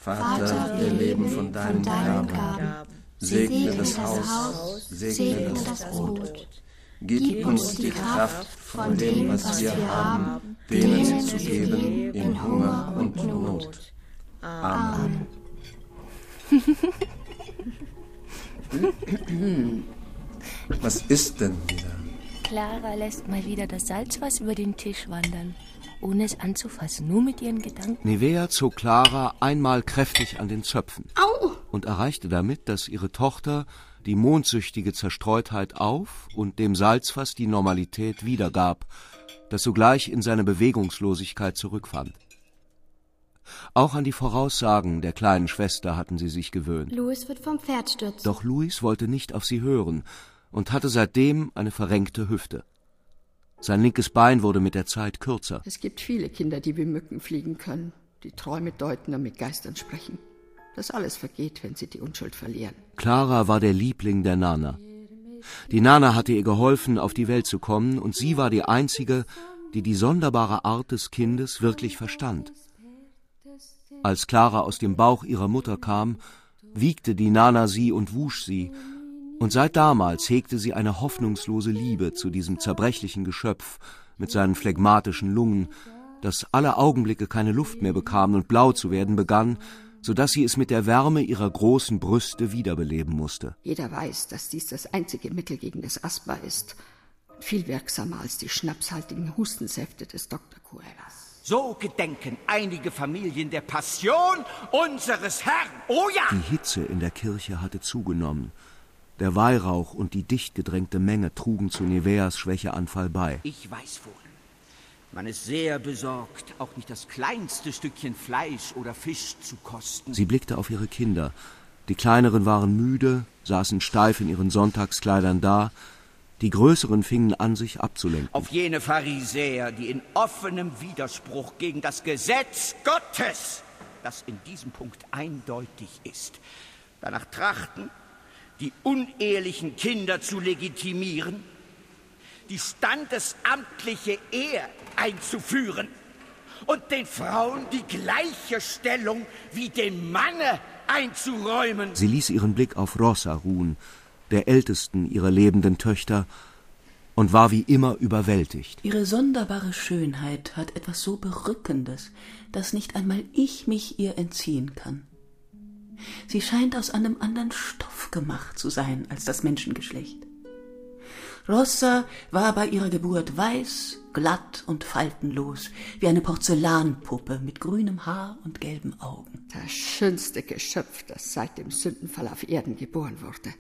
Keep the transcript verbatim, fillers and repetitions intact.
Vater, wir leben von deinen Gaben. Segne das Haus, segne das Brot. Gib uns die Kraft, von dem, was wir haben, denen zu geben in Hunger und Not. Amen. Was ist denn wieder? Clara lässt mal wieder das Salzwasser über den Tisch wandern, ohne es anzufassen, nur mit ihren Gedanken. Nivea zog Clara einmal kräftig an den Zöpfen. Au! Und erreichte damit, dass ihre Tochter die mondsüchtige Zerstreutheit auf und dem Salzfass die Normalität wiedergab, das sogleich in seine Bewegungslosigkeit zurückfand. Auch an die Voraussagen der kleinen Schwester hatten sie sich gewöhnt. Louis wird vom Pferd stürzen. Doch Louis wollte nicht auf sie hören und hatte seitdem eine verrenkte Hüfte. Sein linkes Bein wurde mit der Zeit kürzer. Es gibt viele Kinder, die wie Mücken fliegen können, die Träume deuten und mit Geistern sprechen. Das alles vergeht, wenn sie die Unschuld verlieren. Clara war der Liebling der Nana. Die Nana hatte ihr geholfen, auf die Welt zu kommen, und sie war die Einzige, die die sonderbare Art des Kindes wirklich verstand. Als Clara aus dem Bauch ihrer Mutter kam, wiegte die Nana sie und wusch sie, und seit damals hegte sie eine hoffnungslose Liebe zu diesem zerbrechlichen Geschöpf mit seinen phlegmatischen Lungen, das alle Augenblicke keine Luft mehr bekam und blau zu werden begann, so dass sie es mit der Wärme ihrer großen Brüste wiederbeleben musste. Jeder weiß, dass dies das einzige Mittel gegen das Asthma ist. Viel wirksamer als die schnapshaltigen Hustensäfte des Doktor Cuevas. So gedenken einige Familien der Passion unseres Herrn. Oh ja! Die Hitze in der Kirche hatte zugenommen. Der Weihrauch und die dicht gedrängte Menge trugen zu Niveas Schwächeanfall bei. Ich weiß wohl, man ist sehr besorgt, auch nicht das kleinste Stückchen Fleisch oder Fisch zu kosten. Sie blickte auf ihre Kinder. Die Kleineren waren müde, saßen steif in ihren Sonntagskleidern da. Die Größeren fingen an, sich abzulenken. Auf jene Pharisäer, die in offenem Widerspruch gegen das Gesetz Gottes, das in diesem Punkt eindeutig ist, danach trachten, die unehelichen Kinder zu legitimieren, die standesamtliche Ehe einzuführen und den Frauen die gleiche Stellung wie dem Manne einzuräumen. Sie ließ ihren Blick auf Rosa ruhen, der ältesten ihrer lebenden Töchter, und war wie immer überwältigt. Ihre sonderbare Schönheit hat etwas so Berückendes, dass nicht einmal ich mich ihr entziehen kann. Sie scheint aus einem anderen Stoff gemacht zu sein als das Menschengeschlecht. Rosa war bei ihrer Geburt weiß, glatt und faltenlos, wie eine Porzellanpuppe mit grünem Haar und gelben Augen. Das schönste Geschöpf, das seit dem Sündenfall auf Erden geboren wurde.